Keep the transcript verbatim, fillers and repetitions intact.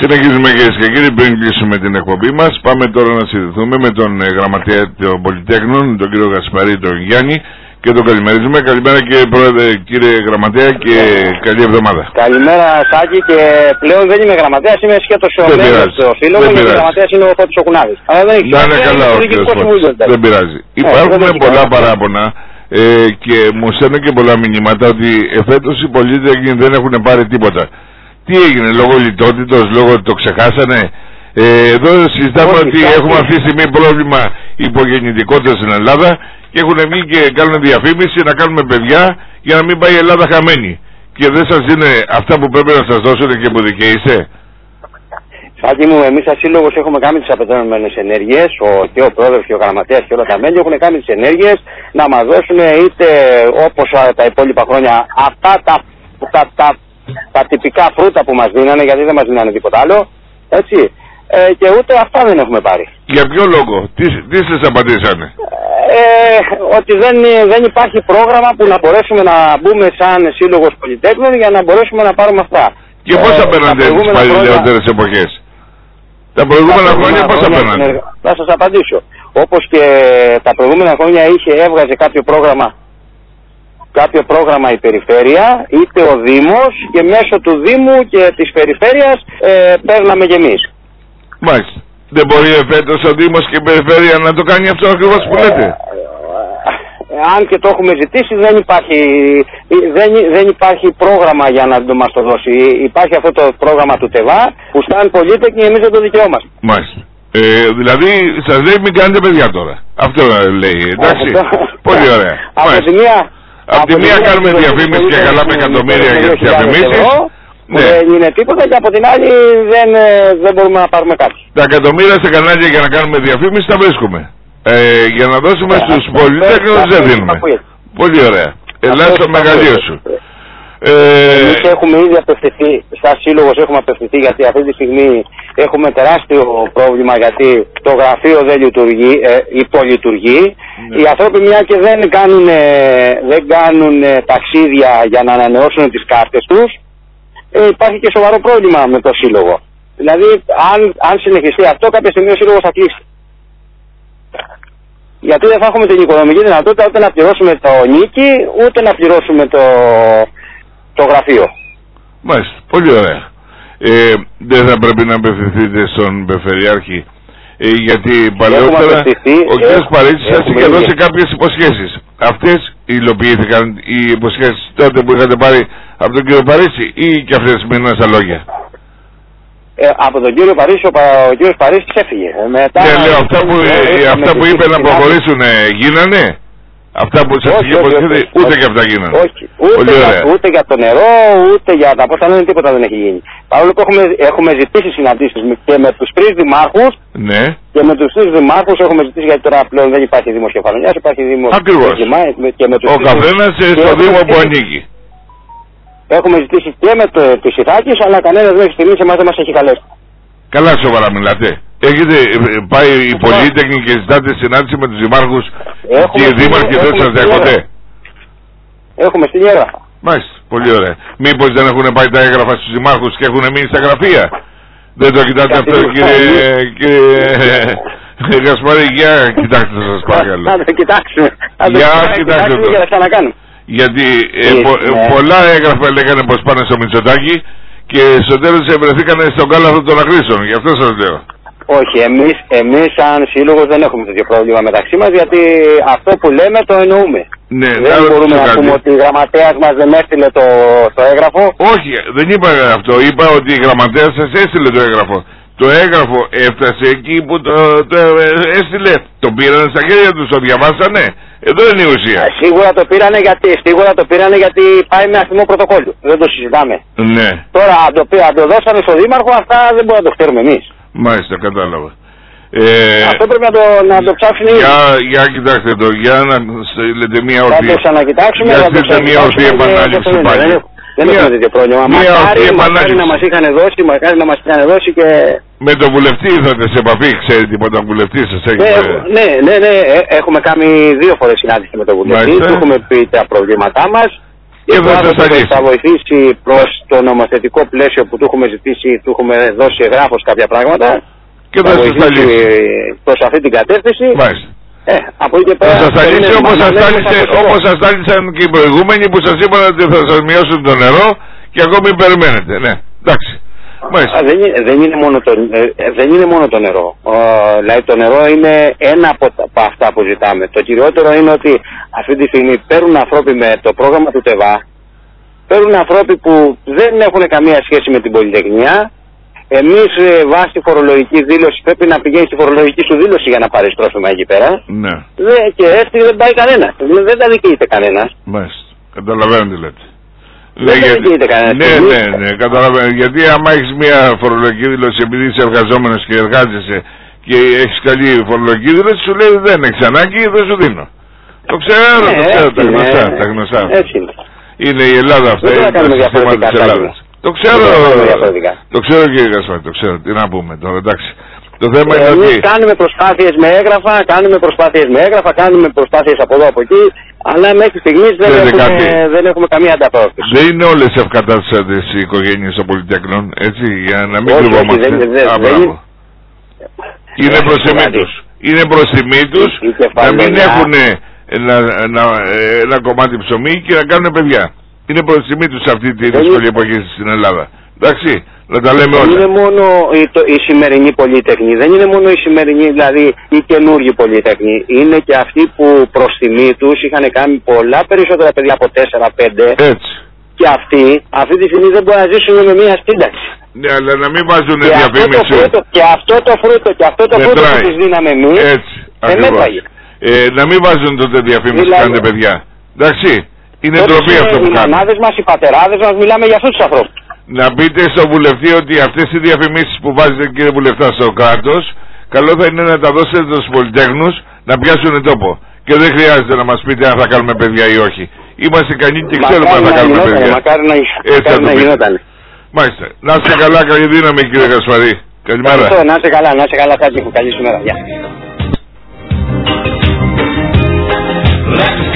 Συνεχίζουμε κυρίες και κύριοι, πριν κλείσουμε την εκπομπή μας. Πάμε τώρα να συνδεθούμε με τον ε, γραμματέα των Πολυτέχνων, τον κύριο Γασπαρή, τον Γιάννη, και τον καλημερίζουμε. Καλημέρα κύριε Πρόεδρε, κύριε Γραμματέα, και καλή εβδομάδα. Καλημέρα Σάκη, και πλέον δεν είμαι γραμματέας, είμαι σχέτως ο μέλος του σύλλογου, και ο γραμματέας είναι ο Φώτης ο Κουνάδης. Αλλά δεν έχει σημασία, καλά, ο κύριος. Δεν πειράζει. Ε, Υπάρχουν δεν πολλά παράπονα ε, και μου στέλνουν και πολλά μηνύματα ότι εφέτος οι πολίτες δεν έχουν πάρει τίποτα. Τι έγινε, λόγω λιτότητος, λόγω ότι το ξεχάσανε? Ε, εδώ συζητάμε ότι όχι, έχουμε αυτή τη στιγμή πρόβλημα υπογεννητικότητας στην Ελλάδα και έχουν βγει και κάνουν διαφήμιση να κάνουμε παιδιά για να μην πάει η Ελλάδα χαμένη. Και δεν σας είναι αυτά που πρέπει να σας δώσουν και που δικαιείστε? Σάκη μου, εμείς σαν σύλλογος έχουμε κάνει τις απαιτούμενες ενέργειες, ο, και ο πρόεδρος και ο γραμματέας και όλα τα μέλη έχουν κάνει τις ενέργειες να μας δώσουν, είτε όπως τα υπόλοιπα χρόνια, αυτά τα, τα, τα τα τυπικά φρούτα που μας δίνανε, γιατί δεν μας δίνανε τίποτα άλλο, έτσι, ε, και ούτε αυτά δεν έχουμε πάρει. Για ποιο λόγο, τι, τι σας απαντήσανε? Ε, ότι δεν, δεν υπάρχει πρόγραμμα που να μπορέσουμε να μπούμε σαν σύλλογος Πολυτέχνων για να μπορέσουμε να πάρουμε αυτά. Και πώς ε, απέναντι τις παλαιότερες εποχές? Τα προηγούμενα χρόνια πώς απέναντι? Θα σας απαντήσω. Όπως και τα προηγούμενα χρόνια είχε, έβγαζε κάποιο πρόγραμμα κάποιο πρόγραμμα η περιφέρεια, είτε ο Δήμος, και μέσω του Δήμου και της περιφέρειας ε, παίρναμε κι εμείς. Μάλιστα. Δεν μπορεί φέτος ο Δήμος και η περιφέρεια να το κάνει αυτό ακριβώς που λέτε? Ε, ε, αν και το έχουμε ζητήσει, δεν υπάρχει, δεν, δεν υπάρχει πρόγραμμα για να το μας το δώσει. Υπάρχει αυτό το πρόγραμμα του ΤΕΒΑ που σαν πολίτες εμείς δεν το δικαιόμαστε. Μάλιστα. Ε, δηλαδή σας λέει μην κάνετε παιδιά τώρα. Αυτό λέει, εντάξει. Πολύ ωραία. Από τη μία... Από τη μία κάνουμε διαφήμιση και καλά με εκατομμύρια για τις διαφημίσεις. Ναι. Δεν είναι τίποτα, και από την άλλη δεν, δεν μπορούμε να πάρουμε κάτι. Τα εκατομμύρια σε κανάλια για να κάνουμε διαφήμιση τα βρίσκουμε. Ε, για να δώσουμε yeah, στους πολυτέχνους δεν δίνουμε. Πολύ ωραία. Ελάς το μεγαλείο σου. Ε, Εμείς έχουμε ήδη απευθυνθεί, σαν σύλλογος έχουμε απευθυνθεί, γιατί αυτή τη στιγμή έχουμε τεράστιο πρόβλημα, γιατί το γραφείο δεν λειτουργεί, ε, υπολειτουργεί. Ναι. Οι άνθρωποι, μια και δεν κάνουν, δεν κάνουν ταξίδια για να ανανεώσουν τις κάρτες τους, ε, υπάρχει και σοβαρό πρόβλημα με το σύλλογο. Δηλαδή αν, αν συνεχιστεί αυτό, κάποια στιγμή ο σύλλογος θα κλείσει. Γιατί δεν θα έχουμε την οικονομική δυνατότητα ούτε να πληρώσουμε το νίκη, ούτε να πληρώσουμε το... το γραφείο. Μάλιστα, πολύ ωραία. Ε, δεν θα πρέπει να απευθυνθείτε στον Περιφερειάρχη, ε, γιατί παλαιότερα ο κ. Παρίτσης σας είχε δώσει κάποιες υποσχέσεις. Αυτές υλοποιήθηκαν οι υποσχέσεις τότε που είχατε πάρει από τον κύριο Παρίτση, ή και αυτές μείναν στα λόγια? Ε, από τον κύριο Παρίτση, ο, ο κύριος Παρίτσης έφυγε. Μετά, ναι, λέω, αυτά που, ε, αυτά που είπε να προχωρήσουν γίνανε? Αυτά που σας είχε υποσχεθεί, ούτε και αυτά γίνανε? Όχι, ούτε για, ούτε για το νερό, ούτε για τα πόσα λένε, τίποτα δεν έχει γίνει. Παρόλο που έχουμε, έχουμε ζητήσει συναντήσεις και με τους τρεις δημάρχους, ναι, και με τους τρεις δημάρχους έχουμε ζητήσει, γιατί τώρα πλέον δεν υπάρχει Δήμος Κεφαλονιάς, υπάρχει Δήμος. Ακριβώς. Και με τους ο καθένας στο Δήμο που ανήκει. Έχουμε ζητήσει και με το, τις Ιθάκης, αλλά κανένας μέχρι στιγμής εμάς δεν μας έχει καλέσει. Καλά σοβαρά μιλάτε? Έχετε πάει οι πολίτεχνοι και ζητάτε συνάντηση με τους δημάρχους και οι δήμαρχοι δεν σας δέχονται? Έχουμε στην έγγραφα. Μάλιστα, πολύ ωραία. Μήπως δεν έχουν πάει τα έγγραφα στους δημάρχους και έχουν μείνει στα γραφεία? Δεν το κοιτάτε αυτό, κύριε, κύριε Γασπαρή? Για κοιτάξτε, σας παρακαλώ. Να το κοιτάξουμε. Για κοιτάξτε το. Για να ξανακάνουμε. Γιατί ε, πο, ε, πολλά έγγραφα λέγανε πως πάνε στο Μητσοτάκη και στο τέλος βρεθήκανε στον κάλαθο των ακρίσεων. Γι' αυτό σας λέω. Όχι, εμείς, εμείς σαν σύλλογος δεν έχουμε τέτοιο πρόβλημα μεταξύ μας, γιατί αυτό που λέμε το εννοούμε. Ναι, δεν μπορούμε να πούμε ότι η γραμματέας μας δεν έστειλε το, το έγγραφο. Όχι, δεν είπα αυτό. Είπα ότι η γραμματέας σας έστειλε το έγγραφο. Το έγγραφο έφτασε εκεί που το, το έστειλε. Το πήρανε στα χέρια τους, το διαβάσανε. Εδώ είναι η ουσία. Σίγουρα το πήρανε γιατί, σίγουρα το πήρανε γιατί πάει με αστυνομικό πρωτοκόλλο. Δεν το συζητάμε. Ναι. Τώρα αν το, αν το δώσανε στον Δήμαρχο, αυτά δεν μπορούμε να το ξέρουμε εμείς. Μάλιστα, κατάλαβα. Ε, Αυτό πρέπει να το, να το ψάξουν οι για, για κοιτάξτε το, για να στείλετε μια ορθή. Θα το ξανακοιτάξουμε. Για στείλετε μια ορθή επανάληψη πάλι. Δεν έχουμε τέτοιο πρόβλημα. Μακάρι, μακάρι να μας είχαν δώσει, μακάρι να μας είχαν δώσει και... Με τον βουλευτή ήρθατε σε επαφή, ξέρετε τίποτα βουλευτή σας έχει? Ναι, ναι, ναι, ναι, έχουμε κάνει δύο φορές συνάντηση με τον βουλευτή, του έχουμε πει τα προβλήματά μας και θα σας αλύσει. Θα βοηθήσει προς το νομοθετικό πλαίσιο που του έχουμε ζητήσει, του έχουμε δώσει εγγράφος κάποια πράγματα. Και θα, θα σας αλύσει προς αυτή την κατεύθυνση. Μάλιστα. Ε, από εκεί και πέρα. Θα σας αλύσει όπως σας αλύσαν και οι προηγούμενοι που σας είπαν ότι θα σας μειώσουν το νερό και ακόμη περιμένετε. Ναι, εντάξει. Α, δεν, είναι, δεν, είναι μόνο το, ε, δεν είναι μόνο το νερό. Ο, δηλαδή το νερό είναι ένα από, τα, από αυτά που ζητάμε. Το κυριότερο είναι ότι αυτή τη στιγμή παίρνουν ανθρώποι με το πρόγραμμα του ΤΕΒΑ, παίρνουν ανθρώποι που δεν έχουν καμία σχέση με την πολυτεχνία. Εμείς ε, βάσει τη φορολογική δήλωση πρέπει να πηγαίνει στη φορολογική σου δήλωση για να πάρεις τρόφιμα εκεί πέρα. Ναι. Δε, και έτσι δεν πάει κανένας. Δεν τα δικαιείται κανένας. Μάλιστα. Καταλαβαίνω τι λέτε. Δεν ναι, δικαιείται κανένας. Ναι, ναι, ναι, καταλαβαίνω. Γιατί άμα έχεις μια φορολογική δήλωση επειδή είσαι εργαζόμενος και εργάζεσαι και έχεις καλή φορολογική δήλωση, σου λέει δεν έχεις ανάγκη, δεν σου δίνω. Το ξέρω, ναι, το ξέρω, τα γνωστά, τα γνωστά. Έτσι είναι. Είναι η Ελλάδα αυτά, είναι το σύστημα της Ελλάδας. Το ξέρω, το ξέρω κύριε Γασπάρη, το ξέρω, τι να πούμε τώρα, εντάξει. Το θέμα είναι Εμείς ότι κάνουμε προσπάθειες με έγγραφα, κάνουμε προσπάθειες με έγγραφα, κάνουμε προσπάθειες από εδώ από εκεί, αλλά μέχρι στιγμής δεν, έχουμε, δεν έχουμε καμία ανταπόκριση. Δεν είναι όλες ευκατάστατες οι οικογένειες των πολυτεχνών, έτσι, για να μην κρυβόμαστε. Δεν, δεν, Α, δεν, είναι προς τιμή τους. Είναι προς τιμή τους να μην έχουν ένα, ένα, ένα κομμάτι ψωμί και να κάνουν παιδιά. Είναι προς τιμή τους αυτή τη δυσκολία που έχει στην Ελλάδα. Εντάξει, να τα λέμε όλα. Δεν είναι μόνο η, το, η σημερινή πολυτεχνή, δεν είναι μόνο η σημερινή, δηλαδή η καινούργια πολυτεχνή. Είναι και αυτοί που προς τιμή τους είχαν κάνει πολλά περισσότερα παιδιά από τέσσερα πέντε. Έτσι. Και αυτοί αυτή τη στιγμή δεν μπορούν να ζήσουν με μια σύνταξη. Ναι, αλλά να μην βάζουν διαφήμιση. Και αυτό το φρούτο, και αυτό το φρούτο που τις δίναμε εμείς, έτσι, δεν μέτραγε. Ε, να μην βάζουν τότε διαφήμιση που κάνετε παιδιά. Εντάξει. Είναι ντροπή αυτό που κάνουν. Οι μανάδες μας, οι πατεράδες μας, μιλάμε για αυτούς τους ανθρώπους. Να πείτε στον βουλευτή ότι αυτές οι διαφημίσεις που βάζετε κύριε βουλευτά στο κράτος, καλό θα είναι να τα δώσετε στους πολυτέχνους να πιάσουν τόπο. Και δεν χρειάζεται να μας πείτε αν θα κάνουμε παιδιά ή όχι. Είμαστε ικανοί και ξέρουμε αν θα κάνουμε παιδιά. Μακάρι να, μακάρι να γινόταν. Μάλιστα. Να είστε καλά, καλή δύναμη κύριε Γασπαρή. Καλημέρα. Ευχαριστώ, να είστε καλά, να είστε καλά, Τάκη, καλή σήμερα. Γεια.